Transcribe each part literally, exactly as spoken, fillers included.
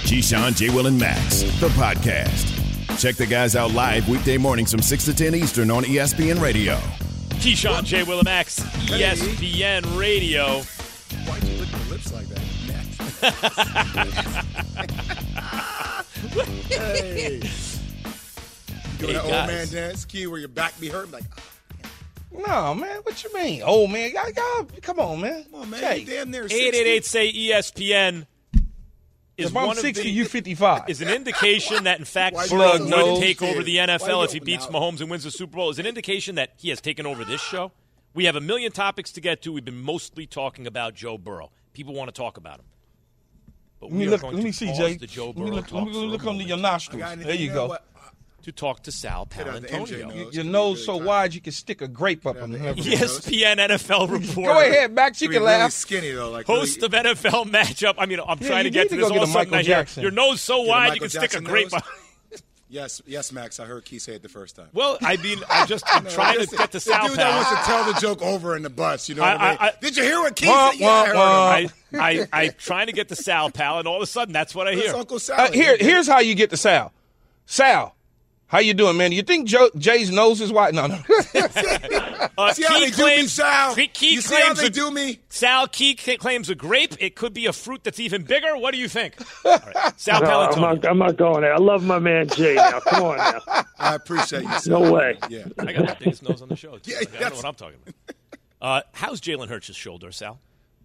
Keyshawn, J. Will, and Max, the podcast. Check the guys out live weekday mornings from six to ten Eastern on E S P N Radio. Keyshawn, J. Will, and Max, E S P N Radio. Why'd you lick your lips like that, Max? Hey. You doing Hey, that old guys. man dance, Key, where your back be hurting? Like, No, man. What you mean? Old man. Y'all, y'all, come on, man. come on, man. Jay, You damn near sixty. eight eight eight say E S P N is if I'm one sixty, of the, you fifty-five. is an indication that, in fact, Why you Burrow Plug would nose. take over the N F L Why if you he beats now? Mahomes and wins the Super Bowl. Is an indication that he has taken over this show. We have a million topics to get to. We've been mostly talking about Joe Burrow. People want to talk about him. But Let me we are look. going Let to me see, pause Jay. the Joe Let Burrow me look, talk let me for a look under moment your I nostrils. got anything There you there? go. What? to talk to Sal Hit out the M J Palantonio. nose. Your Should be nose really so tight. wide you can stick a grape up in Yeah, there. the E S P N N F L reporter. Go ahead, Max. You Should be can really laugh. skinny, though. Like Host really, of N F L matchup. I mean, I'm Yeah, trying to you get need to to this. go All get of a a sudden, I Michael hear Jackson. your nose so Get a wide you Michael can stick a Jackson grape. nose. on- Yes, yes, Max. I heard Key say it the first time. Well, I mean, I just I'm No, trying to listen, get to the Sal dude that wants Pal. to tell the joke over in the bus. You know what I- I, mean? I- I- Did you hear what Key Wah, said? Yeah, I heard wah, him. wah. I, I, I'm trying to get to Sal Pal, and all of a sudden, that's what I It's hear. Uncle Sal. Uh, here, here's how you get to Sal. Sal, how you doing, man? You think Joe, Jay's nose is wide? No, no. Uh, See how Key they do me, claims, Sal? Key, Key You see how claims they a- do me? Sal Key c- claims a grape. It could be a fruit that's even bigger. What do you think? All right. Sal No, I'm Palantonio. not, I'm not going there. I love my man Jay now. Come on now. I appreciate you. Sal. No way. Yeah. I got the biggest nose on the show. Too. Yeah, I don't know that's- what I'm talking about. Uh, how's Jalen Hurts' shoulder, Sal?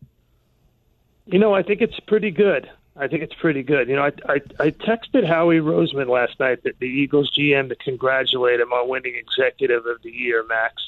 You know, I think it's pretty good. I think it's pretty good. You know, I, I, I texted Howie Roseman last night, that the Eagles G M, to congratulate him on winning Executive of the Year, Max.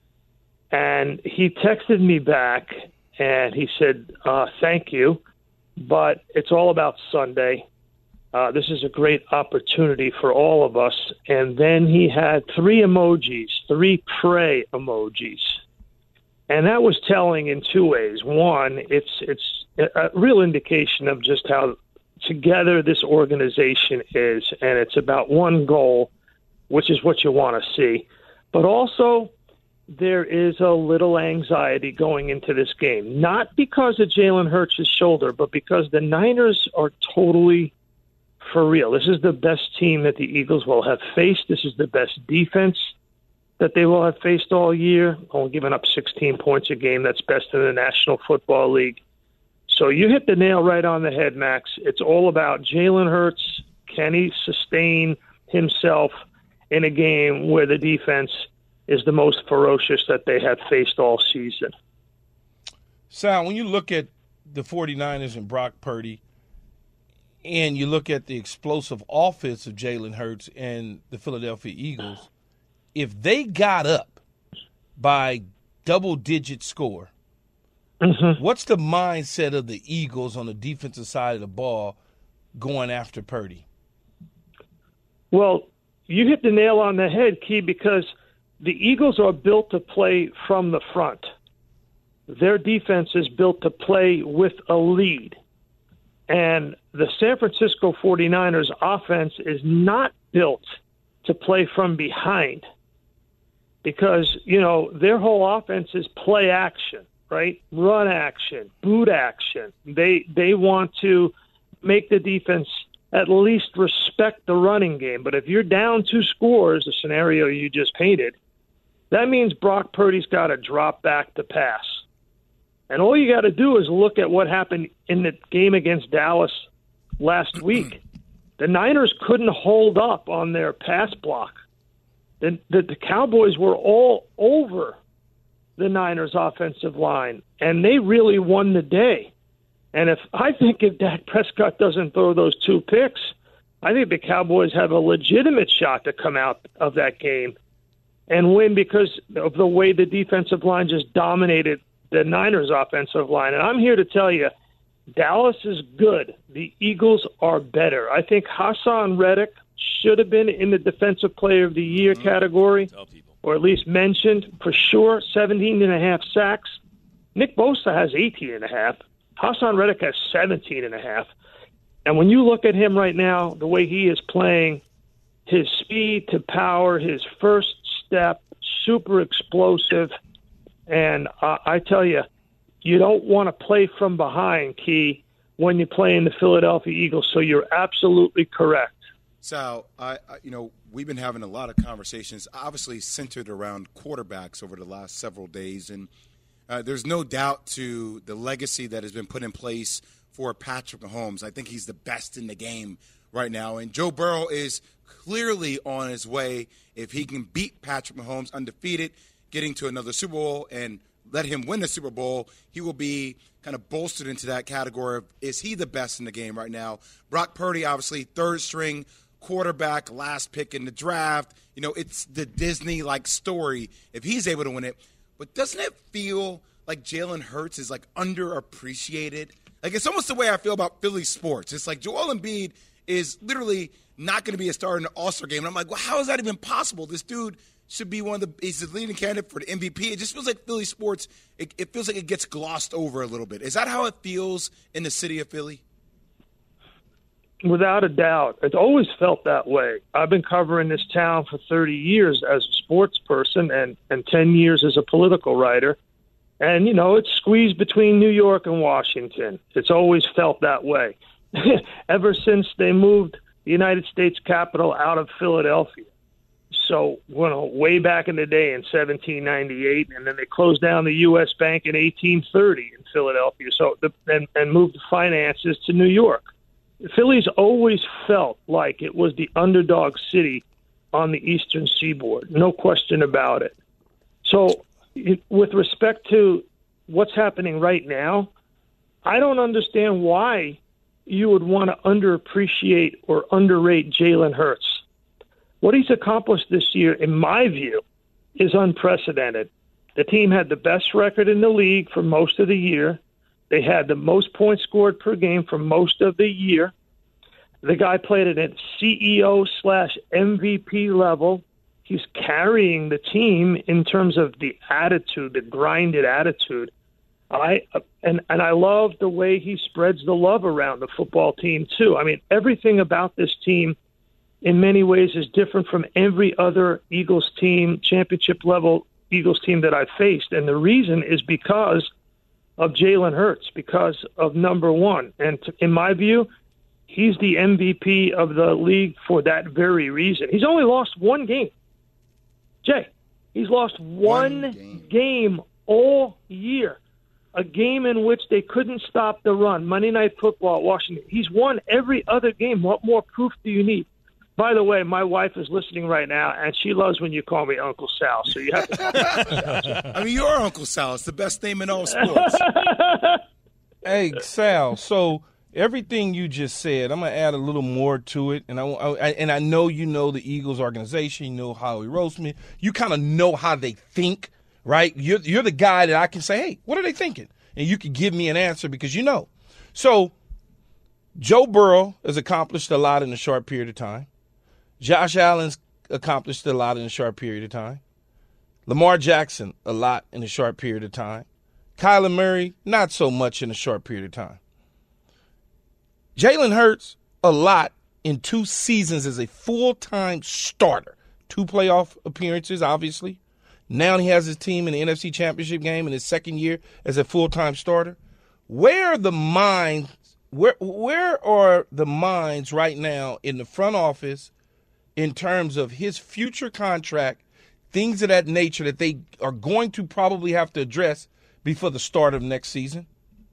And he texted me back, and he said, uh, thank you, but it's all about Sunday. Uh, this is a great opportunity for all of us. And then he had three emojis, three pray emojis. And that was telling in two ways. One, it's it's a real indication of just how together this organization is, and it's about one goal, which is what you want to see. But also, there is a little anxiety going into this game, not because of Jalen Hurts' shoulder, but because the Niners are totally for real. This is the best team that the Eagles will have faced. This is the best defense that they will have faced all year, only giving up sixteen points a game. That's best in the National Football League. So you hit the nail right on the head, Max. It's all about Jalen Hurts. Can he sustain himself in a game where the defense is the most ferocious that they have faced all season? Sal, when you look at the 49ers and Brock Purdy, and you look at the explosive offense of Jalen Hurts and the Philadelphia Eagles, if they got up by double-digit score, Mm-hmm. what's the mindset of the Eagles on the defensive side of the ball going after Purdy? Well, you hit the nail on the head, Key, because the Eagles are built to play from the front. Their defense is built to play with a lead. And the San Francisco 49ers offense is not built to play from behind because, you know, their whole offense is play action, right? Run action, boot action. They they want to make the defense at least respect the running game. But if you're down two scores, the scenario you just painted, that means Brock Purdy's got to drop back to pass. And all you got to do is look at what happened in the game against Dallas last week. The Niners couldn't hold up on their pass block. The, the, the Cowboys were all over the Niners' offensive line, and they really won the day. And if I think if Dak Prescott doesn't throw those two picks, I think the Cowboys have a legitimate shot to come out of that game and win because of the way the defensive line just dominated the Niners' offensive line. And I'm here to tell you, Dallas is good. The Eagles are better. I think Hassan Reddick should have been in the Defensive Player of the Year mm-hmm. category, or at least mentioned for sure. seventeen and a half sacks. Nick Bosa has eighteen and a half. Hassan Reddick has seventeen and a half. And when you look at him right now, the way he is playing, his speed to power, his first step, super explosive. And uh, I tell you, you don't want to play from behind, Key, when you play in the Philadelphia Eagles. So you're absolutely correct. Sal, I, I, you know, we've been having a lot of conversations, obviously centered around quarterbacks over the last several days, and uh, there's no doubt to the legacy that has been put in place for Patrick Mahomes. I think he's the best in the game right now, and Joe Burrow is clearly on his way. If he can beat Patrick Mahomes undefeated, getting to another Super Bowl and let him win the Super Bowl, he will be kind of bolstered into that category of, is he the best in the game right now? Brock Purdy, obviously, third string quarterback, last pick in the draft. You know, it's the Disney-like story if he's able to win it. But doesn't it feel like Jalen Hurts is, like, underappreciated? Like, it's almost the way I feel about Philly sports. It's like Joel Embiid is literally not going to be a star in the All-Star game. And I'm like, well, how is that even possible? This dude should be one of the – he's the leading candidate for the M V P. It just feels like Philly sports, it, it feels like it gets glossed over a little bit. Is that how it feels in the city of Philly? Without a doubt. It's always felt that way. I've been covering this town for thirty years as a sports person and, and ten years as a political writer. And, you know, it's squeezed between New York and Washington. It's always felt that way. Ever since they moved the United States Capitol out of Philadelphia. So, you know, way back in the day in seventeen ninety-eight, and then they closed down the U S Bank in eighteen thirty in Philadelphia. So, the, and, and moved the finances to New York. Philly's always felt like it was the underdog city on the Eastern Seaboard, no question about it. So, it, with respect to what's happening right now, I don't understand why you would want to underappreciate or underrate Jalen Hurts. What he's accomplished this year, in my view, is unprecedented. The team had the best record in the league for most of the year. They had the most points scored per game for most of the year. The guy played at a C E O slash M V P level. He's carrying the team in terms of the attitude, the grinded attitude. I and and I love the way he spreads the love around the football team too. I mean, everything about this team in many ways is different from every other Eagles team, championship level Eagles team that I've faced. And the reason is because of Jalen Hurts, because of number one. And to, in my view, he's the M V P of the league for that very reason. He's only lost one game. Jay, he's lost one, one game. game all year. A game in which they couldn't stop the run. Monday Night Football, Washington. He's won every other game. What more proof do you need? By the way, my wife is listening right now, and she loves when you call me Uncle Sal. So you have to. I mean, you're Uncle Sal. It's the best name in all sports. Hey, Sal. So everything you just said, I'm gonna add a little more to it, and I, I and I know you know the Eagles organization. You know Howie Roseman. You kind of know how they think, right? You're you're the guy that I can say, hey, what are they thinking? And you can give me an answer because you know. So Joe Burrow has accomplished a lot in a short period of time. Josh Allen's accomplished a lot in a short period of time. Lamar Jackson, a lot in a short period of time. Kyler Murray, not so much in a short period of time. Jalen Hurts, a lot in two seasons as a full-time starter. Two playoff appearances, obviously. Now he has his team in the N F C Championship game in his second year as a full-time starter. Where are the minds, where, where are the minds right now in the front office in terms of his future contract, things of that nature that they are going to probably have to address before the start of next season?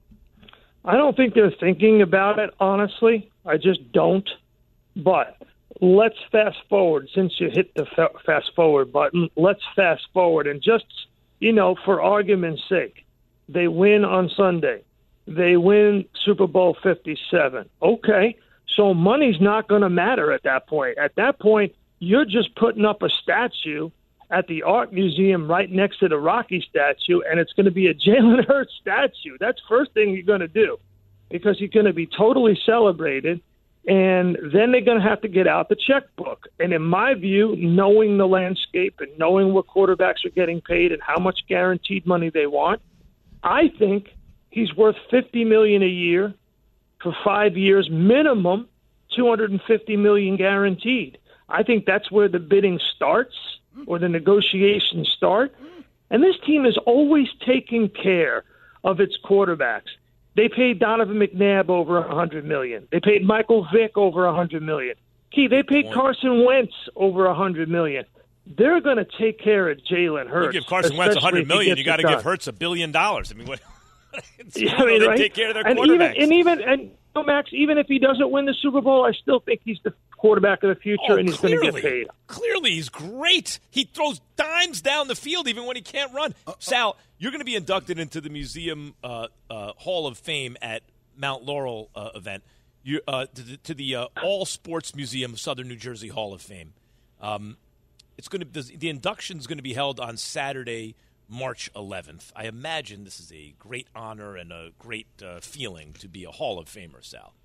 I don't think they're thinking about it, honestly. I just don't. But let's fast forward. Since you hit the fa- fast forward button, let's fast forward. And just, you know, for argument's sake, they win on Sunday. They win Super Bowl fifty-seven. Okay. So money's not going to matter at that point. At that point, you're just putting up a statue at the Art Museum right next to the Rocky statue, and it's going to be a Jalen Hurts statue. That's the first thing you're going to do because you're going to be totally celebrated, and then they're going to have to get out the checkbook. And in my view, knowing the landscape and knowing what quarterbacks are getting paid and how much guaranteed money they want, I think he's worth fifty million dollars a year for five years minimum, two hundred fifty million dollars guaranteed. I think that's where the bidding starts or the negotiations start. And this team is always taking care of its quarterbacks. They paid Donovan McNabb over a hundred million. They paid Michael Vick over a hundred million. Key, they paid Carson Wentz over a hundred million. They're going to take care of Jalen Hurts. You give Carson Wentz a hundred million, you got to give Hurts a billion dollars. I mean, what? Yeah, I mean, they right? take care of their and quarterbacks. Even, and even and you know, Max, even if he doesn't win the Super Bowl, I still think he's the quarterback of the future, oh, and he's going to get paid. Clearly, he's great. He throws dimes down the field even when he can't run. Uh, Sal, you're going to be inducted into the Museum uh, uh, Hall of Fame at Mount Laurel uh, event. You, uh, to the, to the uh, All Sports Museum of Southern New Jersey Hall of Fame. Um, it's going to the, the induction is going to be held on Saturday, March eleventh. I imagine this is a great honor and a great uh, feeling to be a Hall of Famer, Sal.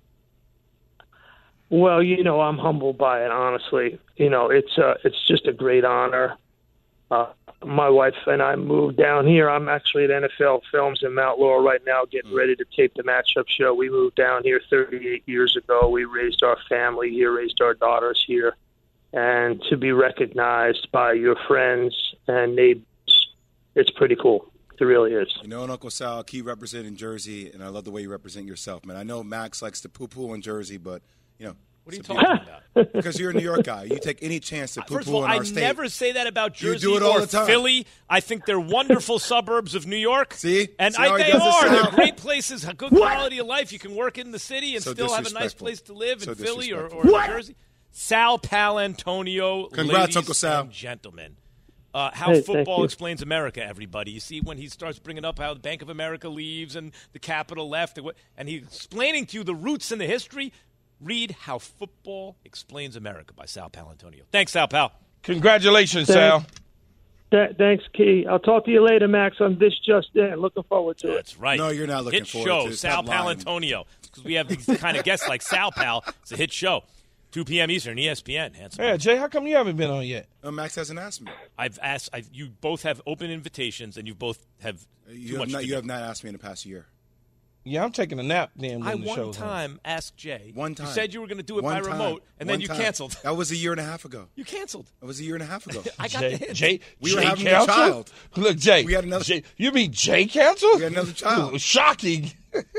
Well, you know, I'm humbled by it, honestly. You know, it's uh, it's just a great honor. Uh, my wife and I moved down here. I'm actually at N F L Films in Mount Laurel right now, getting ready to tape the matchup show. We moved down here thirty-eight years ago. We raised our family here, raised our daughters here. And to be recognized by your friends and neighbors, it's pretty cool. It really is. You know, and Uncle Sal, key representing Jersey, and I love the way you represent yourself, man. I know Max likes to poo-poo in Jersey, but, you know. What are you talking about? Because you're a New York guy. You take any chance to poo-poo First of all, in our I state. never say that about Jersey you do it all or the time. Philly. I think they're wonderful suburbs of New York. See? And See I, how he they does are. this, They're great places, a good quality of life. You can work in the city and So still have a nice disrespectful. place to live So in Philly or, or disrespectful. New Jersey. Sal Palantonio, Congrats, ladies Uncle Sal. and gentlemen. Uh, how Hey, thank football you. explains America, everybody. You see when he starts bringing up how the Bank of America leaves and the Capitol left, and, what, and he's explaining to you the roots and the history. Read How Football Explains America by Sal Palantonio. Thanks, Sal Pal. Congratulations, Thanks. Sal. Th- thanks, Key. I'll talk to you later, Max, on This Just In. Looking forward to it. That's right. No, you're not looking hit forward show, to it. Sal Stop lying. Palantonio. Because we have these kind of guests like Sal Pal. It's a hit show. two p.m. Eastern, E S P N. Handsome. Yeah, Jay, how come you haven't been on yet? No, Max hasn't asked me. I've asked. I've, you both have open invitations, and you both have too You much have, not, to you do. have not asked me in the past year. Yeah, I'm taking a nap then I when the one show's on. time asked Jay. One time. You said you were going to do it One by time. remote, and One then you time. canceled. That was a year and a half ago. You canceled. That was a year and a half ago. I got Jay, the hint. Jay, We were Jay having a canceled? child. Look, Jay. We had another- Jay, you mean Jay canceled? We had another child. Shocking.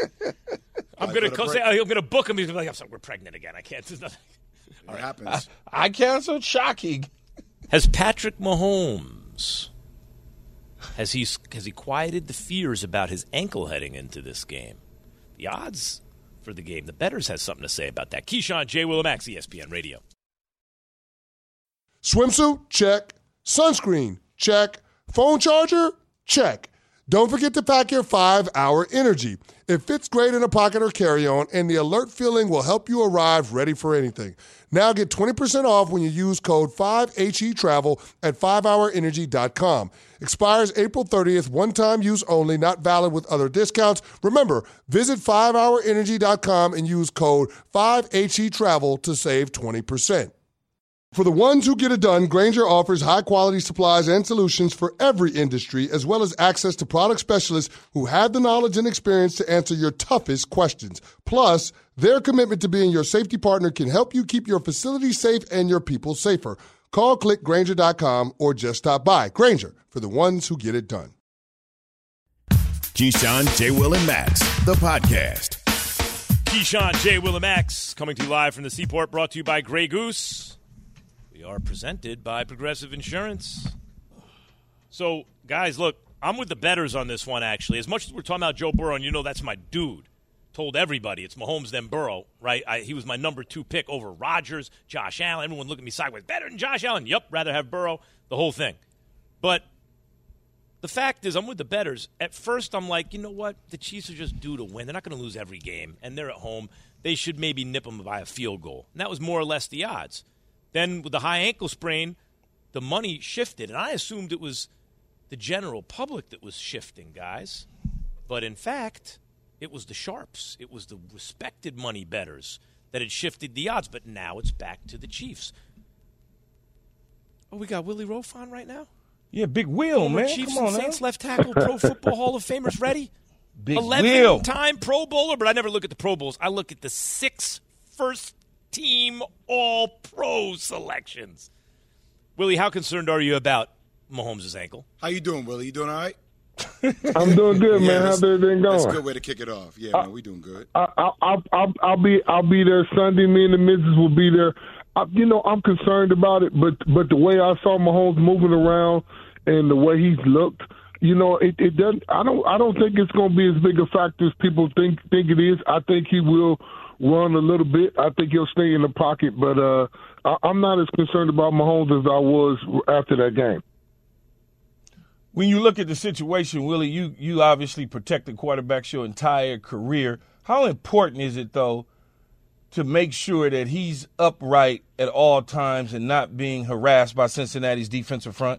I'm I going go to to break. I'm going to book him. He's gonna be like, I'm sorry, we're pregnant again. I can't. There's nothing. It happens. I canceled? Shocking. Has Patrick Mahomes has he has he quieted the fears about his ankle heading into this game? The odds for the game, the bettors has something to say about that. Keyshawn, J. Willimax, E S P N Radio. Swimsuit? Check. Sunscreen? Check. Phone charger? Check. Don't forget to pack your five hour Energy. It fits great in a pocket or carry-on, and the alert feeling will help you arrive ready for anything. Now get twenty percent off when you use code five H E Travel at five hour energy dot com. Expires April thirtieth, one-time use only, not valid with other discounts. Remember, visit five hour energy dot com and use code five H E Travel to save twenty percent. For the ones who get it done, Grainger offers high-quality supplies and solutions for every industry, as well as access to product specialists who have the knowledge and experience to answer your toughest questions. Plus, their commitment to being your safety partner can help you keep your facility safe and your people safer. Call, click Grainger dot com, or just stop by. Grainger, for the ones who get it done. Keyshawn, J. Will, and Max, the podcast. Keyshawn, J. Willimax, coming to you live from the Seaport, brought to you by Grey Goose. We are presented by Progressive Insurance. So, guys, look, I'm with the bettors on this one, actually. As much as we're talking about Joe Burrow, and you know that's my dude. Told everybody it's Mahomes then Burrow, right? I, he was my number two pick over Rodgers, Josh Allen. Everyone looking at me sideways. Better than Josh Allen. Yep, rather have Burrow, the whole thing. But the fact is, I'm with the bettors. At first, I'm like, you know what? The Chiefs are just due to win. They're not going to lose every game, and they're at home. They should maybe nip them by a field goal. And that was more or less the odds. Then with the high ankle sprain, the money shifted, and I assumed it was the general public that was shifting, guys. But in fact, it was the sharps. It was the respected money bettors that had shifted the odds, but now it's back to the Chiefs. Oh, we got Willie Rofe on right now? Yeah, Big Will, Former man. Chiefs Come on and Saints now. left tackle, Pro Football Hall of Famers ready? Big Will. eleven-time Pro Bowler, but I never look at the Pro Bowls. I look at the six first team all-pro selections. Willie, how concerned are you about Mahomes' ankle? How you doing, Willie? You doing all right? I'm doing good, Yeah, man. How's everything going? That's a good way to kick it off. Yeah, I, man, we doing good. I, I, I'll, I'll, I'll be I'll be there Sunday. Me and the missus will be there. I, you know, I'm concerned about it, but but the way I saw Mahomes moving around and the way he's looked, you know, it, it doesn't. I don't I don't think it's going to be as big a factor as people think think it is. I think he will run a little bit. I think he'll stay in the pocket, but uh, I, I'm not as concerned about Mahomes as I was after that game. When you look at the situation, Willie, you, you obviously protected quarterbacks your entire career. How important is it, though, to make sure that he's upright at all times and not being harassed by Cincinnati's defensive front?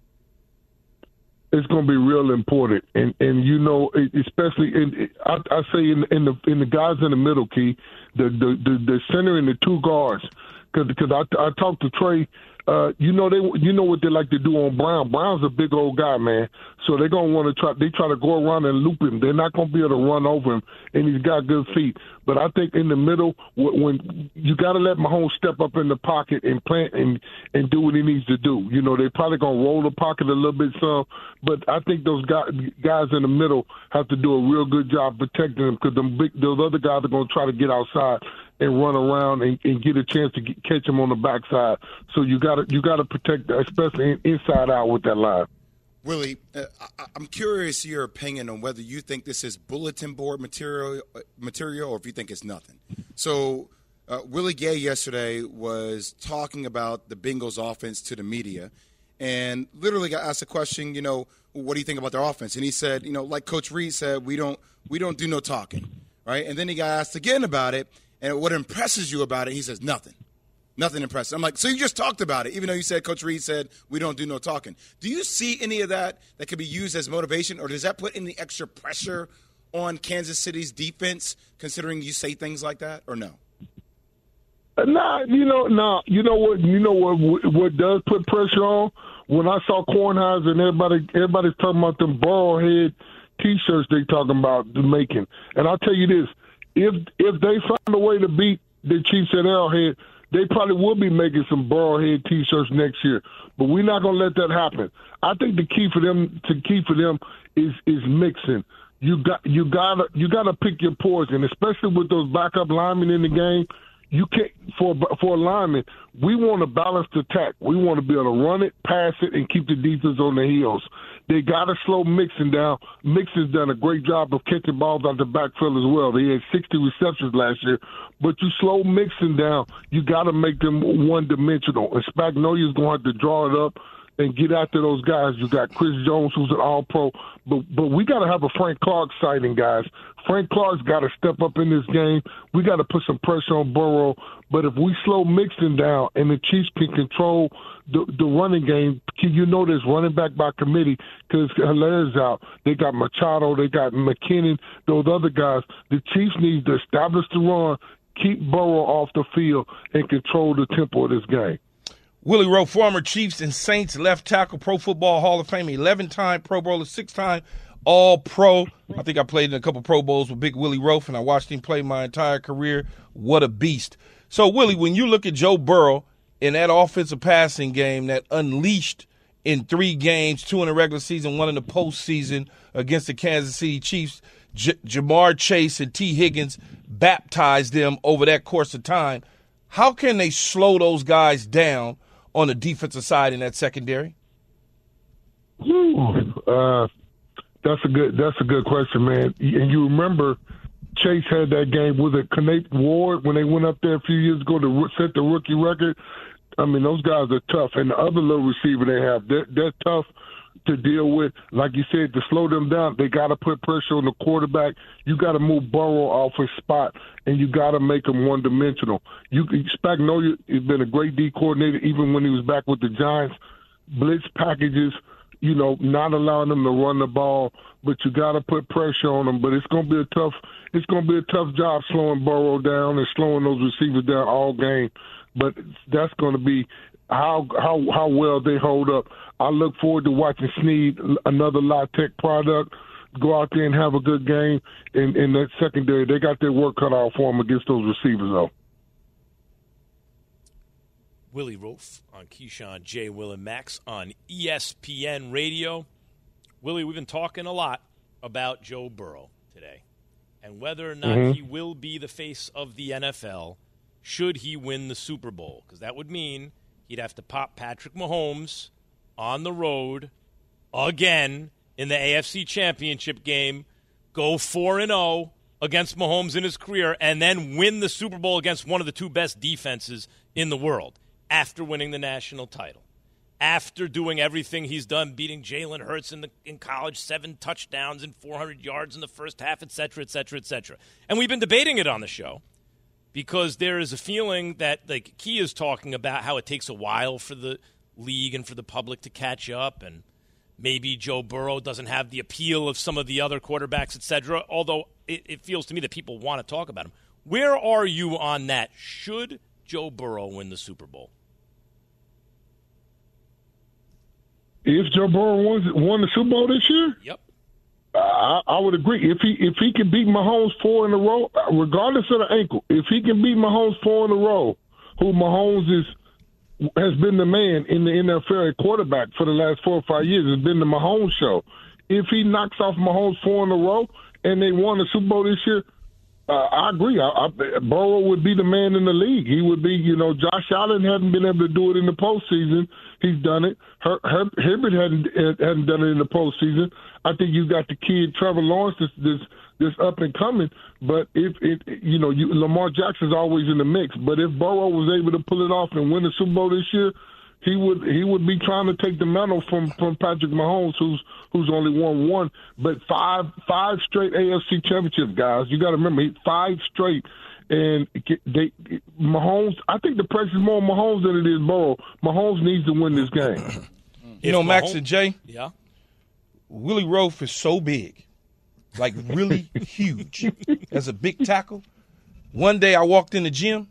It's going to be real important, and and you know, especially in I, I say in, in the in the guys in the middle, key, the the the, the center and the two guards, because because I I talked to Trey. Uh, you know they, you know what they like to do on Brown. Brown's a big old guy, man. So they're gonna want to try. They try to go around and loop him. They're not gonna be able to run over him, and he's got good feet. But I think in the middle, when you got to let Mahomes step up in the pocket and plant and and do what he needs to do. You know they're probably gonna roll the pocket a little bit some, but I think those guys guys in the middle have to do a real good job protecting him because them big those other guys are gonna try to get outside and run around and, and get a chance to get, catch him on the backside. So you got to you got to protect, especially inside out with that line. Willie, uh, I, I'm curious your opinion on whether you think this is bulletin board material, material, or if you think it's nothing. So uh, Willie Gay yesterday was talking about the Bengals offense to the media, and literally got asked a question. You know, what do you think about their offense? And he said, you know, like Coach Reed said, we don't we don't do no talking, right? And then he got asked again about it. And what impresses you about it, he says, nothing. Nothing impressive. I'm like, so you just talked about it, even though you said Coach Reed said we don't do no talking. Do you see any of that that could be used as motivation, or does that put any extra pressure on Kansas City's defense, considering you say things like that, or no? Nah, you know, nah, you know what, you know what, what does put pressure on? When I saw Kornheiser and everybody, everybody's talking about them Burrowhead T-shirts they talking about making, and I'll tell you this. If if they find a way to beat the Chiefs at Arrowhead, they probably will be making some Burrowhead T-shirts next year. But we're not going to let that happen. I think the key for them to key for them is is mixing. You got you got to you got to pick your poison, especially with those backup linemen in the game. You can't for for a lineman. We want a balanced attack. We want to be able to run it, pass it, and keep the defense on their heels. They got to slow Mixon down. Mixon's done a great job of catching balls out the backfield as well. They had sixty receptions last year. But you slow Mixon down, you got to make them one-dimensional. And Spagnolia's going to have to draw it up and get after those guys. You got Chris Jones, who's an all-pro. But but we got to have a Frank Clark sighting, guys. Frank Clark's got to step up in this game. We got to put some pressure on Burrow. But if we slow Mixon down and the Chiefs can control the, the running game, you know there's running back by committee because Hilaire's out. They got Machado. They got McKinnon, those other guys. The Chiefs need to establish the run, keep Burrow off the field, and control the tempo of this game. Willie Rowe, former Chiefs and Saints left tackle, Pro Football Hall of Fame, eleven-time Pro Bowler, six-time All-Pro. I think I played in a couple Pro Bowls with Big Willie Rowe, and I watched him play my entire career. What a beast. So, Willie, when you look at Joe Burrow in that offensive passing game that unleashed in three games, two in the regular season, one in the postseason against the Kansas City Chiefs, J- Jamar Chase and T. Higgins baptized them over that course of time. How can they slow those guys down on the defensive side in that secondary? Uh, that's a good. That's a good question, man. And you remember Chase had that game with it, Kenneth Ward, when they went up there a few years ago to set the rookie record. I mean, those guys are tough, and the other little receiver they have, they're, they're tough to deal with. Like you said, to slow them down, they got to put pressure on the quarterback. You got to move Burrow off his spot, and you got to make him one-dimensional. You Spagnuolo has been a great D coordinator, even when he was back with the Giants. Blitz packages, you know, not allowing them to run the ball, but you got to put pressure on them. But it's going to be a tough. It's going to be a tough job slowing Burrow down and slowing those receivers down all game. But that's going to be how how how well they hold up. I look forward to watching Snead, another La Tech product, go out there and have a good game in, in that secondary. They got their work cut out for them against those receivers, though. Willie Rofe on Keyshawn, J. Will, and Max on E S P N Radio. Willie, we've been talking a lot about Joe Burrow today and whether or not Mm-hmm. he will be the face of the N F L should he win the Super Bowl, because that would mean he'd have to pop Patrick Mahomes on the road again in the A F C Championship game, go four and oh against Mahomes in his career, and then win the Super Bowl against one of the two best defenses in the world after winning the national title. After doing everything he's done, beating Jalen Hurts in the in college, seven touchdowns and four hundred yards in the first half, et cetera, et cetera, et cetera. And we've been debating it on the show because there is a feeling that, like Key is talking about, how it takes a while for the league and for the public to catch up, and maybe Joe Burrow doesn't have the appeal of some of the other quarterbacks, et cetera, although it, it feels to me that people want to talk about him. Where are you on that? Should Joe Burrow win the Super Bowl? If Joe Burrow won, won the Super Bowl this year, Yep. I, I would agree. If he if he can beat Mahomes four in a row, regardless of the ankle, if he can beat Mahomes four in a row, who Mahomes is has been the man in the N F L at quarterback for the last four or five years, has been the Mahomes show. If he knocks off Mahomes four in a row and they won the Super Bowl this year, uh, I agree. I, I, Burrow would be the man in the league. He would be, you know, Josh Allen hadn't been able to do it in the postseason. He's done it. Her, Her, Herbert hadn't hadn't done it in the postseason. I think you got the kid Trevor Lawrence this this, this up and coming. But if it, you know, you, Lamar Jackson's always in the mix. But if Burrow was able to pull it off and win the Super Bowl this year, he would he would be trying to take the mantle from, from Patrick Mahomes, who's who's only won one, but five five straight A F C championships, guys. You got to remember, he, five straight. And they, Mahomes, I think the pressure is more on Mahomes than it is Burrow. Mahomes needs to win this game. You know, If Max Mahomes- and Jay, Yeah. Willie Roaf is so big, like really huge, as a big tackle. One day I walked in the gym.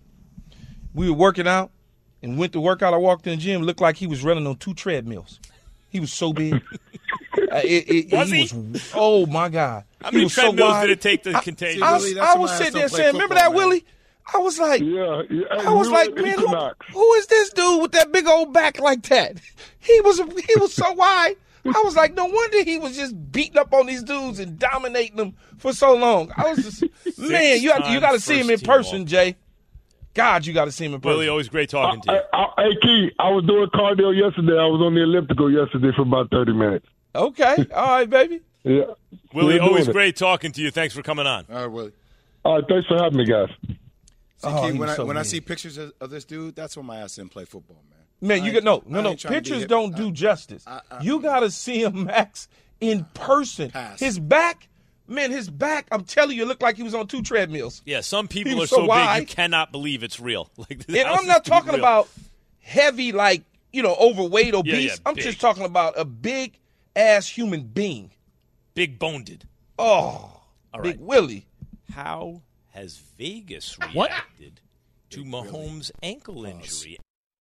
We were working out and went to work out. I walked in the gym, looked like he was running on two treadmills. He was so big. Uh, it, it, Was he? he? Was, oh, my God. How He many was so treadmills wide. did it take to contain I, you? Willie, I, that's I was why I sitting don't there play saying, remember football, that, man. Willie? I was like, Yeah, yeah. I was we like, were man, who, Equinox. who is this dude with that big old back like that? He was he was so wide. I was like, no wonder he was just beating up on these dudes and dominating them for so long. I was just, man, you have, you got to see him in Six-time person, first-team Jay. God, you got to see him in person. Willie, always great talking to I, you. I, I, hey, Key, I was doing cardio yesterday. I was on the elliptical yesterday for about thirty minutes. Okay, all right, baby. Yeah. Willie, We're always doing it. great talking to you. Thanks for coming on. All right, Willie. All right, thanks for having me, guys. See, Oh, Key, he when was I so when I big. see pictures of, of this dude, that's when my ass didn't play football, man. Man, I you ain't- get no, no, I no. ain't trying to be Pictures hip- don't I- do justice. I- I- you got to see him, Max, in person. Pass. His back, man, his back. I'm telling you, it looked like he was on two treadmills. Yeah, some people He are was so, so big wide. you cannot believe it's real. Like, And I'm not talking about heavy, like, you know, overweight, obese. yeah, I'm big. just talking about a big ass human being. big boned. Oh, All Big right. Willie. How has Vegas reacted What? to Mahomes' ankle injury?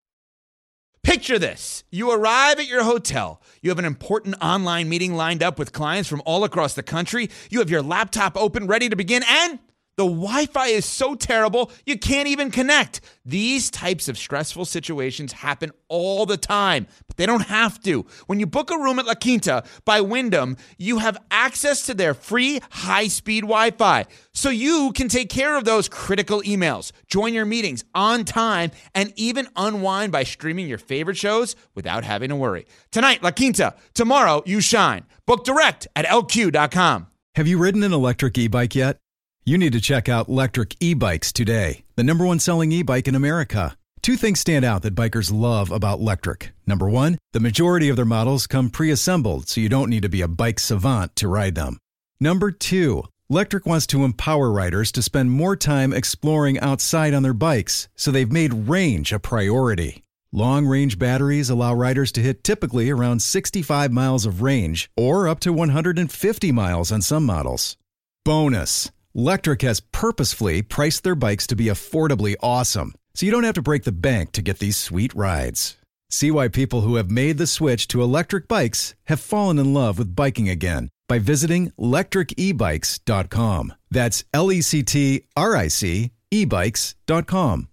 Picture this. You arrive at your hotel. You have an important online meeting lined up with clients from all across the country. You have your laptop open, ready to begin, and the Wi-Fi is so terrible, you can't even connect. These types of stressful situations happen all the time, but they don't have to. When you book a room at La Quinta by Wyndham, you have access to their free high-speed Wi-Fi, so you can take care of those critical emails, join your meetings on time, and even unwind by streaming your favorite shows without having to worry. Tonight, La Quinta. Tomorrow, you shine. Book direct at L Q dot com. Have you ridden an electric e-bike yet? You need to check out Lectric E-Bikes today, the number one selling e-bike in America. Two things stand out that bikers love about Lectric. Number one, the majority of their models come pre-assembled, so you don't need to be a bike savant to ride them. Number two, Lectric wants to empower riders to spend more time exploring outside on their bikes, so they've made range a priority. Long-range batteries allow riders to hit typically around sixty-five miles of range, or up to one hundred fifty miles on some models. Bonus! Lectric has purposefully priced their bikes to be affordably awesome, so you don't have to break the bank to get these sweet rides. See why people who have made the switch to electric bikes have fallen in love with biking again by visiting lectric e bikes dot com. That's L E C T R I C e bikes dot com.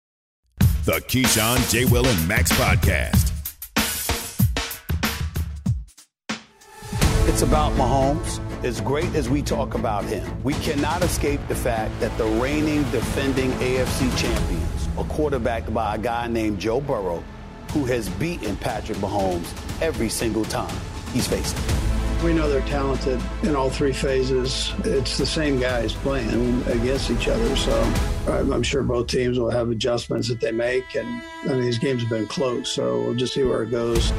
The Keyshawn, J. Will, and Max Podcast. It's about Mahomes. As great as we talk about him, we cannot escape the fact that the reigning, defending A F C champions are quarterbacked by a guy named Joe Burrow, who has beaten Patrick Mahomes every single time he's faced him. We know they're talented in all three phases. It's the same guys playing against each other, so I'm sure both teams will have adjustments that they make. And I mean, these games have been close, so we'll just see where it goes.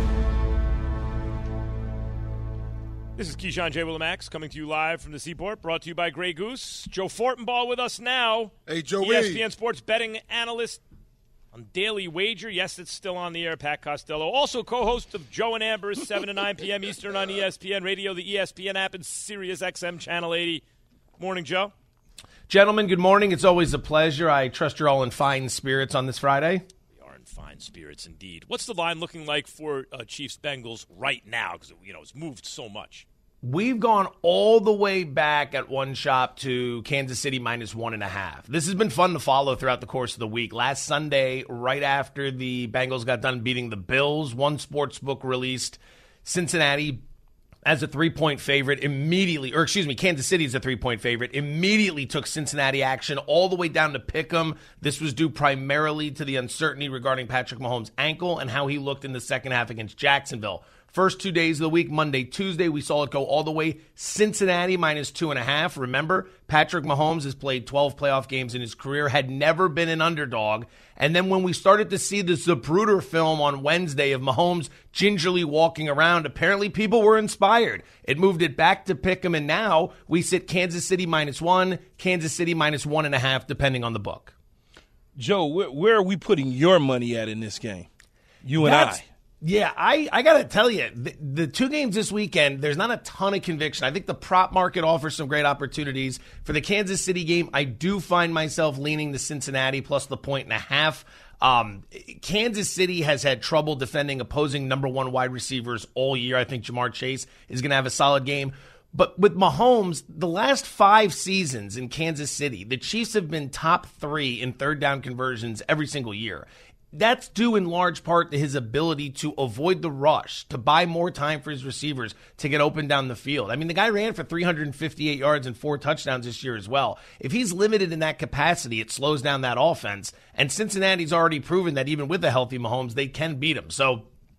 This is Keyshawn J. Willimax coming to you live from the Seaport, brought to you by Grey Goose. Joe Fortenbaugh with us now. Hey, Joey. E S P N Sports betting analyst on Daily Wager. Yes, it's still on the air. Pat Costello, also co-host of Joe and Amber, seven to nine p.m. Eastern on E S P N Radio, the E S P N app, and Sirius X M Channel eighty. Morning, Joe. Gentlemen, good morning. It's always a pleasure. I trust you're all in fine spirits on this Friday. We are in fine spirits indeed. What's the line looking like for uh, Chiefs-Bengals right now? Because, you know, it's moved so much. We've gone all the way back at one shop to Kansas City minus one and a half. This has been fun to follow throughout the course of the week. Last Sunday, right after the Bengals got done beating the Bills, one sportsbook released Cincinnati as a three-point favorite immediately, or excuse me, Kansas City is a three-point favorite, immediately took Cincinnati action all the way down to pick'em. This was due primarily to the uncertainty regarding Patrick Mahomes' ankle and how he looked in the second half against Jacksonville. First two days of the week, Monday, Tuesday, we saw it go all the way Cincinnati minus two and a half. Remember, Patrick Mahomes has played twelve playoff games in his career, had never been an underdog. And then when we started to see the Zapruder film on Wednesday of Mahomes gingerly walking around, apparently people were inspired. It moved it back to pick'em, and now we sit Kansas City minus one, Kansas City minus one and a half, depending on the book. Joe, where, where are we putting your money at in this game? You and That's- I. Yeah, I, I got to tell you, the, the two games this weekend, there's not a ton of conviction. I think the prop market offers some great opportunities. For the Kansas City game, I do find myself leaning to Cincinnati plus the point and a half. Um, Kansas City has had trouble defending opposing number one wide receivers all year. I think Jamar Chase is going to have a solid game. But with Mahomes, the last five seasons in Kansas City, the Chiefs have been top three in third down conversions every single year. That's due in large part to his ability to avoid the rush, to buy more time for his receivers to get open down the field. I mean, the guy ran for three hundred fifty-eight yards and four touchdowns this year as well. If he's limited in that capacity, it slows down that offense. And Cincinnati's already proven that even with a healthy Mahomes, they can beat him. So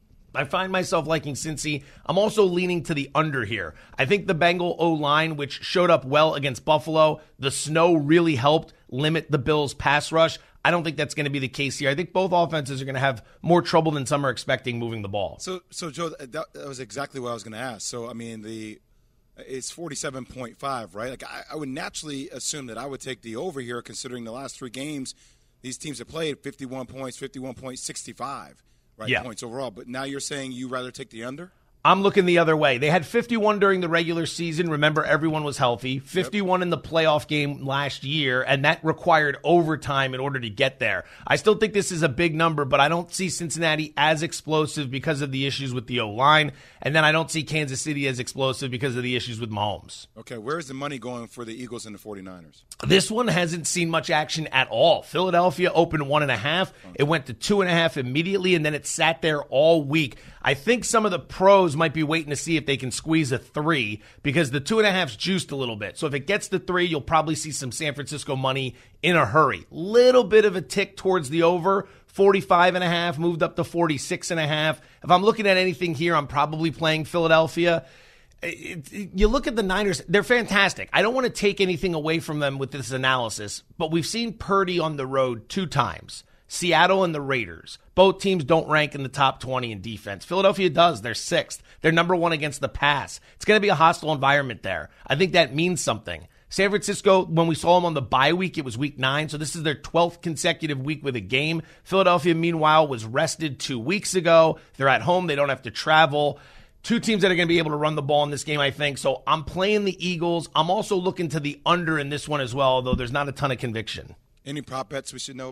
I find myself liking Cincy. I'm also leaning to the under here. I think the Bengal O-line, which showed up well against Buffalo, the snow really helped limit the Bills' pass rush. I don't think that's going to be the case here. I think both offenses are going to have more trouble than some are expecting moving the ball. So, so Joe, that, that was exactly what I was going to ask. So, I mean, the it's forty-seven point five, right? Like, I, I would naturally assume that I would take the over here, considering the last three games these teams have played fifty-one points, fifty-one point six five, right? Yeah. Points overall. But now you're saying you rather take the under? I'm looking the other way. They had fifty-one during the regular season. Remember, everyone was healthy. fifty-one yep. in the playoff game last year, and that required overtime in order to get there. I still think this is a big number, but I don't see Cincinnati as explosive because of the issues with the O-line, and then I don't see Kansas City as explosive because of the issues with Mahomes. Okay, where's the money going for the Eagles and the 49ers? This one hasn't seen much action at all. Philadelphia opened one and a half. Okay. It went to two and a half immediately, and then it sat there all week. I think some of the pros might be waiting to see if they can squeeze a three because the two and a half's juiced a little bit. So if it gets to three, you'll probably see some San Francisco money in a hurry. Little bit of a tick towards the over. forty-five and a half moved up to forty-six and a half. If I'm looking at anything here, I'm probably playing Philadelphia. It, it, you look at the Niners, they're fantastic. I don't want to take anything away from them with this analysis, but we've seen Purdy on the road two times. Seattle and the Raiders. Both teams don't rank in the top twenty in defense. Philadelphia does. They're sixth. They're number one against the pass. It's going to be a hostile environment there. I think that means something. San Francisco, when we saw them on the bye week, it was week nine, so this is their twelfth consecutive week with a game. Philadelphia, meanwhile, was rested two weeks ago. They're at home. They don't have to travel. Two teams that are going to be able to run the ball in this game, I think. So I'm playing the Eagles. I'm also looking to the under in this one as well, although there's not a ton of conviction. Any prop bets we should know about?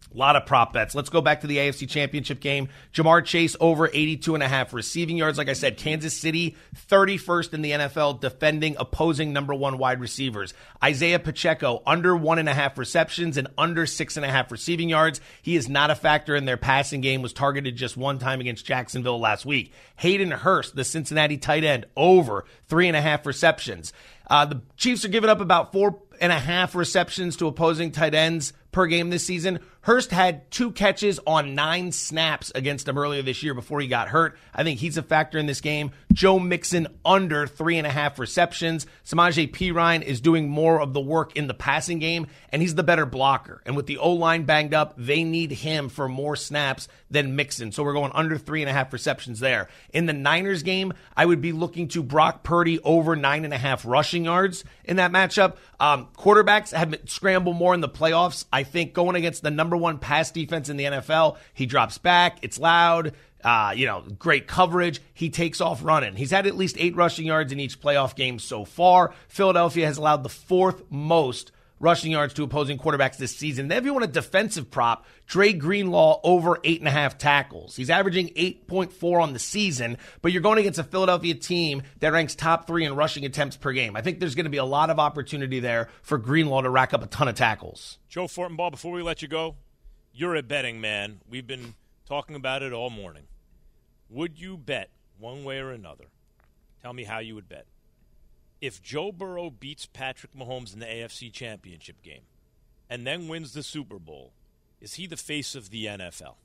A lot of prop bets. Let's go back to the A F C Championship game. Jamar Chase over eighty-two and a half receiving yards. Like I said, Kansas City thirty-first in the N F L defending opposing number one wide receivers. Isaiah Pacheco under one and a half receptions and under six and a half receiving yards. He is not a factor in their passing game, was targeted just one time against Jacksonville last week. Hayden Hurst, the Cincinnati tight end, over three and a half receptions. Uh, the Chiefs are giving up about four and a half receptions to opposing tight ends per game this season. Hurst had two catches on nine snaps against them earlier this year before he got hurt. I think he's a factor in this game. Joe Mixon under three and a half receptions. Samaje Perine is doing more of the work in the passing game, and he's the better blocker. And with the O-line banged up, they need him for more snaps than Mixon. So we're going under three and a half receptions there. In the Niners game, I would be looking to Brock Purdy over nine and a half rushing yards in that matchup. Um, quarterbacks have been scramble more in the playoffs. I think going against the number one pass defense in the N F L, he drops back. It's loud. Uh, you know, great coverage. He takes off running. He's had at least eight rushing yards in each playoff game so far. Philadelphia has allowed the fourth most rushing yards to opposing quarterbacks this season. Then if you want a defensive prop, Dre Greenlaw over eight and a half tackles. He's averaging eight point four on the season, but you're going against a Philadelphia team that ranks top three in rushing attempts per game. I think there's going to be a lot of opportunity there for Greenlaw to rack up a ton of tackles. Joe Fortenbaugh, before we let you go, you're a betting man. We've been talking about it all morning. Would you bet one way or another? Tell me how you would bet. If Joe Burrow beats Patrick Mahomes in the A F C Championship game and then wins the Super Bowl, is he the face of the N F L?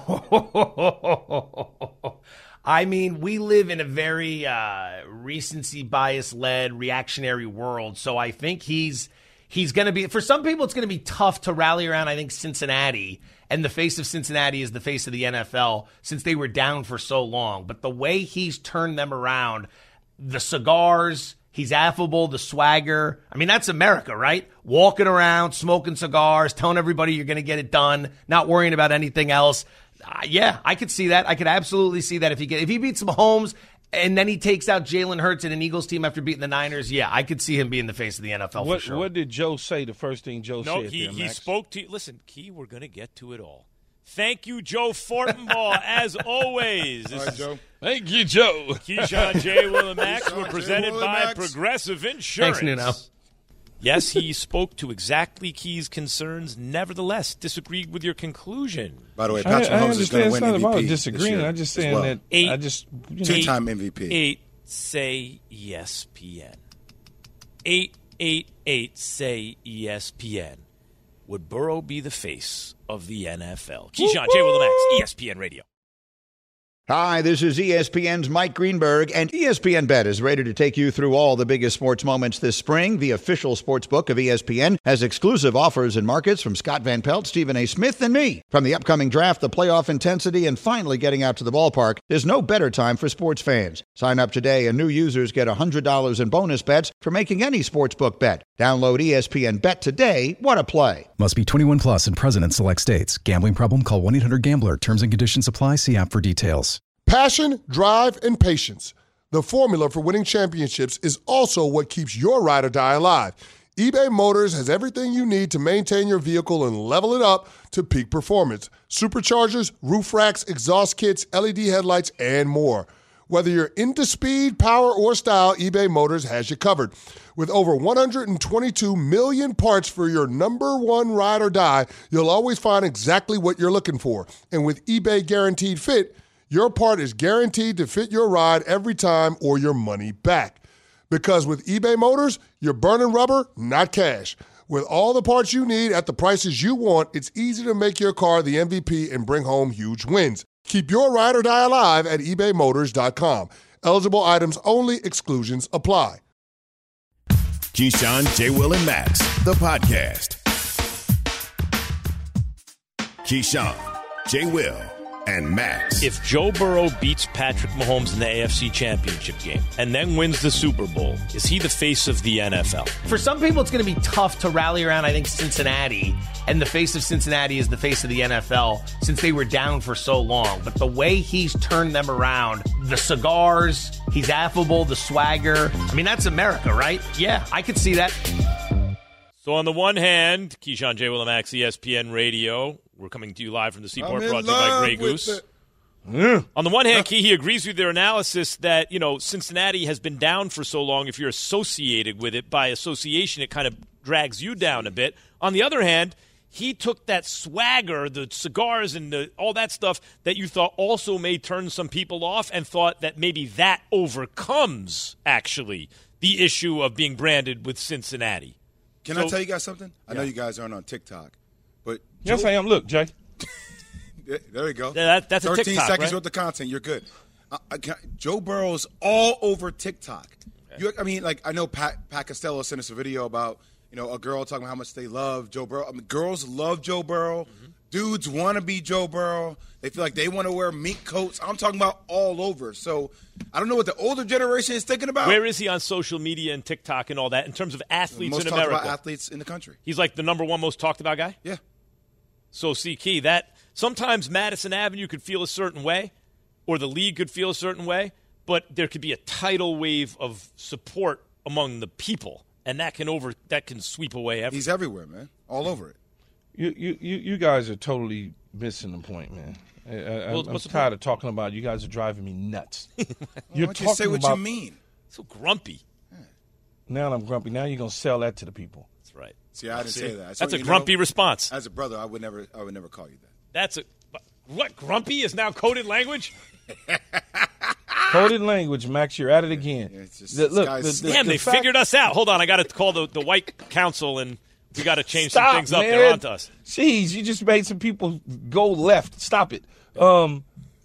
I mean, we live in a very uh, recency bias-led reactionary world, so I think he's he's going to be – for some people, it's going to be tough to rally around, I think, Cincinnati, and the face of Cincinnati is the face of the N F L since they were down for so long. But the way he's turned them around, the cigars – he's affable, the swagger. I mean, that's America, right? Walking around, smoking cigars, telling everybody you're going to get it done, not worrying about anything else. Uh, yeah, I could see that. I could absolutely see that if he get, if he beats Mahomes and then he takes out Jalen Hurts in an Eagles team after beating the Niners. Yeah, I could see him being the face of the N F L what, for sure. What did Joe say? The first thing Joe no, said. he there, he Max? spoke to. Listen, Key, we're going to get to it all. Thank you, Joe Fortenbaugh, as always. This all right, Joe. Thank you, Joe. Keyshawn, J. Will, and Max were Keyshawn, presented J. Will, by Max. Progressive Insurance. Thanks, Nuno. Yes, he spoke to exactly Key's concerns, nevertheless disagreed with your conclusion. By the way, I, Patrick I Mahomes is going understand to it's win not M V P about this disagreeing. year I'm just as saying well. that Eight- I just you know, Two-time M V P. Eight say E S P N. Eight eight eight say E S P N. Would Burrow be the face of the N F L? Keyshawn, J. Will, and Max, E S P N Radio. Hi, this is E S P N's Mike Greenberg, and E S P N Bet is ready to take you through all the biggest sports moments this spring. The official sports book of E S P N has exclusive offers and markets from Scott Van Pelt, Stephen A. Smith, and me. From the upcoming draft, the playoff intensity, and finally getting out to the ballpark, there's no better time for sports fans. Sign up today, and new users get one hundred dollars in bonus bets for making any sportsbook bet. Download E S P N Bet today. What a play. Must be twenty-one plus and present in select states. Gambling problem? Call one eight hundred gambler. Terms and conditions apply. See app for details. Passion, drive, and patience. The formula for winning championships is also what keeps your ride or die alive. eBay Motors has everything you need to maintain your vehicle and level it up to peak performance. Superchargers, roof racks, exhaust kits, L E D headlights, and more. Whether you're into speed, power, or style, eBay Motors has you covered. With over one hundred twenty-two million parts for your number one ride or die, you'll always find exactly what you're looking for. And with eBay Guaranteed Fit, your part is guaranteed to fit your ride every time or your money back. Because with eBay Motors, you're burning rubber, not cash. With all the parts you need at the prices you want, it's easy to make your car the M V P and bring home huge wins. Keep your ride or die alive at ebay motors dot com. Eligible items only. Exclusions apply. Keyshawn, J. Will, and Max, the podcast. Keyshawn, J. Will, and Max. If Joe Burrow beats Patrick Mahomes in the A F C Championship game and then wins the Super Bowl, is he the face of the N F L? For some people, it's going to be tough to rally around, I think, Cincinnati. And the face of Cincinnati is the face of the N F L since they were down for so long. But the way he's turned them around, the cigars, he's affable, the swagger. I mean, that's America, right? Yeah, I could see that. So on the one hand, Keyshawn, J. Will, and Max, E S P N Radio, We're coming to you live from the Seaport, I'm in brought to you by love Grey with Goose. the- Yeah. On the one hand, Key, he agrees with their analysis that, you know, Cincinnati has been down for so long. If you're associated with it by association, it kind of drags you down a bit. On the other hand, he took that swagger, the cigars and the, all that stuff that you thought also may turn some people off, and thought that maybe that overcomes, actually, the issue of being branded with Cincinnati. Can So- I tell you guys something? I know Yeah. you guys aren't on TikTok, but Yes, Joe- I am. Look, Jay. There you go. Yeah, that- that's a thirteen TikTok, seconds right? with the content. You're good. I, I, can- Joe Burrow's all over TikTok. You, I mean, like I know Pat, Pat Costello sent us a video about you know a girl talking about how much they love Joe Burrow. I mean, girls love Joe Burrow. Mm-hmm. Dudes want to be Joe Burrow. They feel like they want to wear mink coats. I'm talking about all over. So I don't know what the older generation is thinking about. Where is he on social media and TikTok and all that in terms of athletes most in talked America? about athletes in the country. He's like the number one most talked about guy? Yeah. So, see, Key, that sometimes Madison Avenue could feel a certain way, or the league could feel a certain way, but there could be a tidal wave of support among the people, and that can over that can sweep away everything. He's everywhere, man. All over it. You you you, you guys are totally missing the point, man. I, I, Well, I'm what's the tired point? of talking about it. You guys are driving me nuts. Why You're don't you say what about, you mean? So grumpy. Now I'm grumpy. Now you're gonna sell that to the people. That's right. See, I didn't See? say that. That's So, a you grumpy know, response. As a brother, I would never, I would never call you that. That's a what? Grumpy is now coded language. Coded language, Max. You're at it again. Yeah, it's just- The- this look, guy's- the- the- Damn, the they fact- figured us out. Hold on, I got to call the, the white council, and we got to change Stop, some things up. man. They're on to us. Jeez, you just made some people go left. Stop it. Um,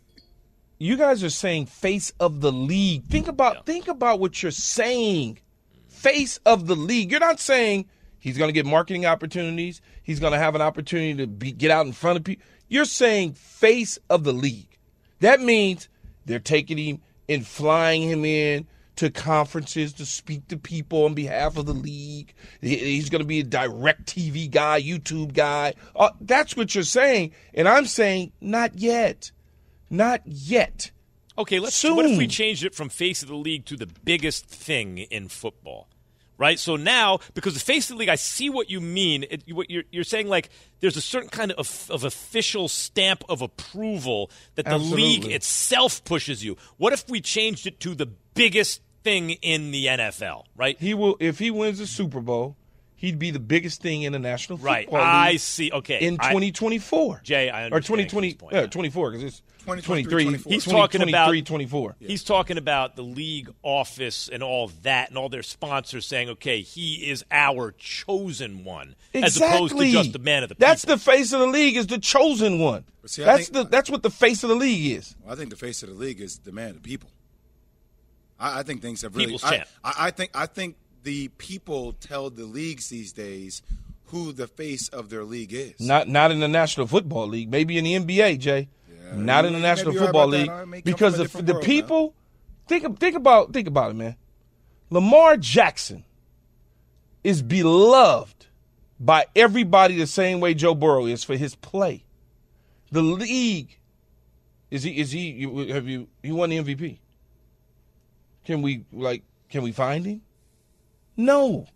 you guys are saying face of the league. Think about Yeah. think about what you're saying. Face of the league. You're not saying he's going to get marketing opportunities. He's going to have an opportunity to be, get out in front of people. You're saying face of the league. That means they're taking him and flying him in to conferences to speak to people on behalf of the league. He- He's going to be a direct T V guy, YouTube guy. Uh, that's what you're saying. And I'm saying not yet. Not yet. Okay, let's. Soon. What if we changed it from face of the league to the biggest thing in football? Right. So now, because the face of the league, I see what you mean. It, what you're, you're saying, like, there's a certain kind of, of official stamp of approval that the Absolutely. league itself pushes you. What if we changed it to the biggest thing in the N F L? Right. He will if he wins the Super Bowl, he'd be the biggest thing in the National Football Right. League I see. Okay. in I- twenty twenty-four. Jay, I or understand twenty twenty, his point. uh, twenty-four because it's twenty twenty-three. twenty-four. He's talking about twenty-four. He's talking about the league office and all that, and all their sponsors saying, "Okay, he is our chosen one," as opposed to just the man of the people. That's the face of the league is the chosen one. But see, I that's think- the that's what the face of the league is. Well, I think the face of the league is the man of the people. I, I think things have really. People's I, champ. I, I think. I think the people tell the leagues these days who the face of their league is. Not not in the National Football League, maybe in the N B A, Jay. Yeah, not in the maybe National you're right Football about that. League I may come because from a the different the world, people think think about think about it, man. Lamar Jackson is beloved by everybody the same way Joe Burrow is for his play. The league is he is he you- have you he won the M V P? Can we like can we find him? No.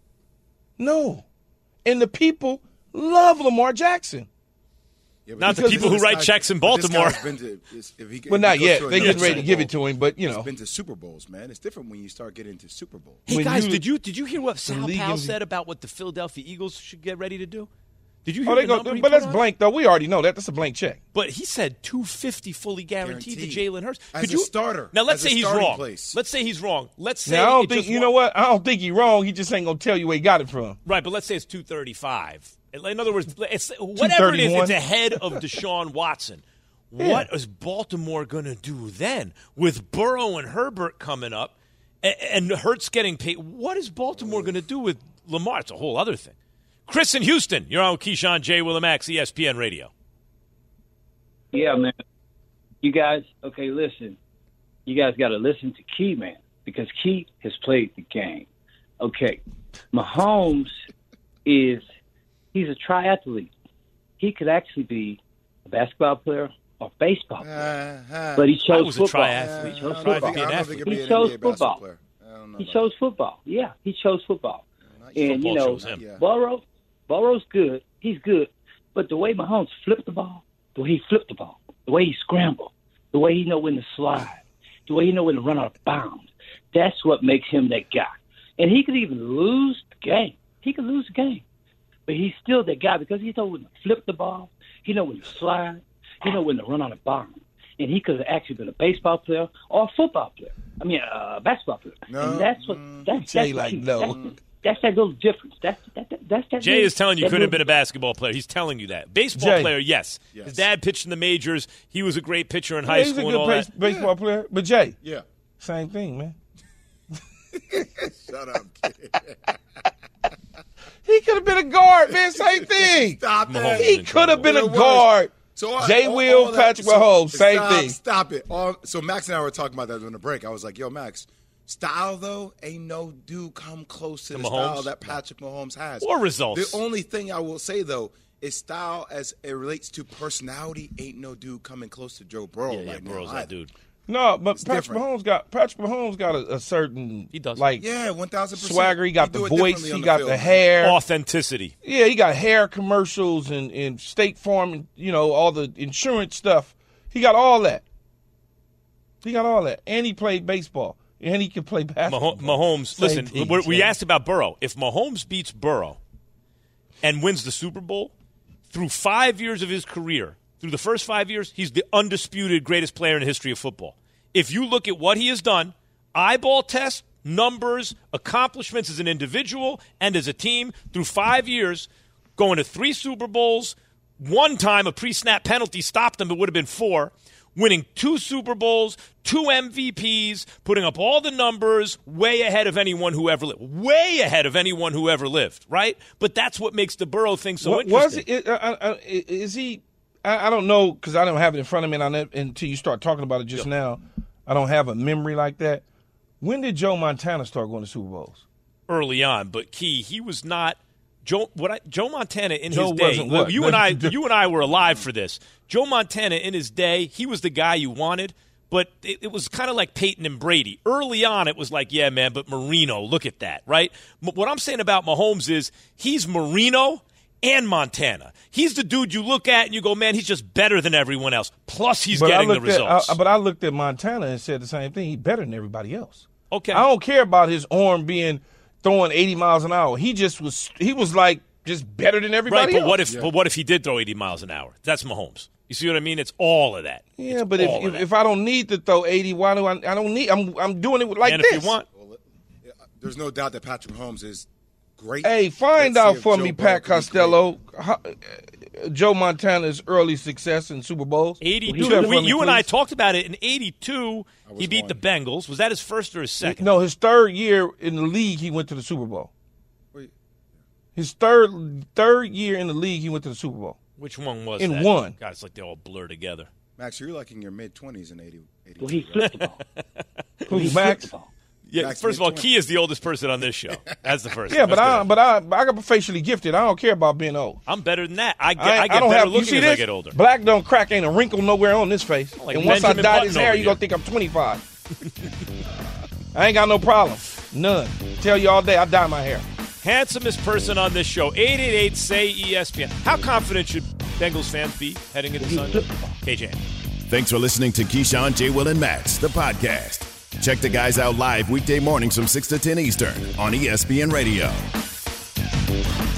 No. And the people love Lamar Jackson. Yeah, but Not the because people who this write guy's- checks in but this Baltimore. guy's been to- is- if he- Well, if not he goes yet. to They another getting ready to Super give it Bowl, to him, but you He's know. been to Super Bowls, man. It's different when you start getting into Super Bowls. Hey When guys, you- did you did you hear what Sal league Powell and- said about what the Philadelphia Eagles should get ready to do? Did you hear Oh, they the go, number he but put that's on? blank though. We already know that. That's a blank check. But he said two fifty fully guaranteed, Guaranteed. to Jalen Hurts. As Could a you starter. Now let's As a say he's starting wrong. place. Let's say he's wrong. Let's say Now, I don't it think just you wa- know what. I don't think he's wrong. He just ain't gonna tell you where he got it from. Right, but let's say it's two thirty-five. In other words, it's, whatever it is, it's two thirty-one. ahead of Deshaun Watson. What is Baltimore going to do then with Burrow and Herbert coming up and, and Hurts getting paid? What is Baltimore going to do with Lamar? It's a whole other thing. Chris in Houston, you're on with Keyshawn, J. Willimax, E S P N Radio. Yeah, man. You guys, okay, listen. You guys got to listen to Key, man, because Key has played the game. Okay, Mahomes is, he's a triathlete. He could actually be a basketball player or baseball player. Uh, uh, But he chose I was a football. triathlete. He chose I don't football. think- I don't think he'll be He an chose N B A basketball football. player. I don't know He about chose football. Yeah, he chose football. And, Football you know, chose him. Yeah. Burrow, Burrow's good. He's good. But the way Mahomes flipped the ball, the way he flipped the ball, the way he scrambled, the way he know when to slide, the way he know when to run out of bounds, that's what makes him that guy. And he could even lose the game. He could lose the game. But he's still that guy because he know when to flip the ball, he know when to slide, he know when to run out of bounds. And he could have actually been a baseball player or a football player. I mean, a uh, basketball player. No. And that's what that's Jay that's, like key. no. That's, that's that little difference. That's that, that, that's that. Jay little, is telling you that couldn't have little, been a basketball player. He's telling you that. Baseball Jay. player, yes. Yes. His dad pitched in the majors. He was a great pitcher in Yeah, high he's school a and good all base- that. baseball player. But Jay, Yeah. same thing, man. Shut up, kid. He could have been a guard, man. Same thing. Stop Mahomes it. He could have been a It was. guard. So all- Jay all- Will, all that- Patrick so- Mahomes, same stop, thing. Stop it. All, so Max and I were talking about that during the break. I was like, yo, Max, style, though, ain't no dude come close to To the Mahomes? style that Patrick Mahomes has. Or results. The only thing I will say, though, is style as it relates to personality, ain't no dude coming close to Joe Burrow Yeah, yeah, right Burrow's now. that either. dude. No, but It's Patrick different. Mahomes got Patrick Mahomes got a, a certain He does. like Yeah, one thousand percent. swagger. He got do the it voice. differently He on got field, the man. hair. Authenticity. Yeah, he got hair commercials and, and State Farm and, you know, all the insurance stuff. He got all that. He got all that. And he played baseball. And he can play basketball. Mah- Mahomes, Same listen, thing, we we Jay. asked about Burrow. If Mahomes beats Burrow and wins the Super Bowl, through five years of his career, through the first five years, he's the undisputed greatest player in the history of football. If you look at what he has done, eyeball test, numbers, accomplishments as an individual and as a team, through five years, going to three Super Bowls, one time a pre-snap penalty stopped them, it would have been four, winning two Super Bowls, two M V Ps, putting up all the numbers, way ahead of anyone who ever lived. Way ahead of anyone who ever lived, right? But that's what makes the Burrow thing so What- was interesting. it, uh, uh, is he I, I don't know because I don't have it in front of me and I ne- until you start talking about it just Yep. now. I don't have a memory like that. When did Joe Montana start going to Super Bowls? Early on, but Key, he was not Joe. What I, Joe Montana in Joe his day. wasn't what? You and I, you and I were alive for this. Joe Montana in his day, he was the guy you wanted, but it, it was kind of like Peyton and Brady. Early on, it was like, yeah, man, but Marino, look at that, right? M- what I'm saying about Mahomes is he's Marino and Montana. He's the dude you look at and you go, man, he's just better than everyone else. Plus, he's But I getting the looked at- results. I- but I looked at Montana and said the same thing. He's better than everybody else. Okay. I don't care about his arm being throwing eighty miles an hour. He just was. He was like just better than everybody Right, but else. what if but what if he did throw eighty miles an hour? That's Mahomes. You see what I mean? It's all of that. Yeah, It's but if, all of if that. if I don't need to throw eighty, why do I? I don't need. I'm I'm doing it like and this. if you want, There's no doubt that Patrick Mahomes is great. Hey, find Let's see out if for Joe me, Burrow Pat can be Costello, how, uh, Joe Montana's early success in Super Bowls. eighty-two. Do that for We, me, you and I please. talked about it in eighty-two. He beat one. the Bengals. Was that his first or his second? No, his third year in the league, he went to the Super Bowl. Wait. His third third year in the league, he went to the Super Bowl. Which one was In that? one. God, it's like they all blur together. Max, you're like in your mid twenties in eighty. eighty Well, he flipped the ball. Who, he Max? flipped the ball. Yeah, Max first of all, mid-twenties. Key is the oldest person on this show. That's the first. Yeah, but That's I good. but I I got facially gifted. I don't care about being old. I'm better than that. I get, I, I ain't- get I don't better have. You looking see as this? I get older. Black don't crack. Ain't a wrinkle nowhere on this face. Like and once Benjamin I dye Button this hair, over you gonna here. think I'm twenty-five. I ain't got no problem. None. Tell you all day I dye my hair. Handsomest person on this show. eight eight eight, S A Y, E S P N. How confident should Bengals fans be heading into Sunday? K J. Thanks for listening to Keyshawn, J. Will, and Max, the podcast. Check the guys out live weekday mornings from six to ten Eastern on E S P N Radio.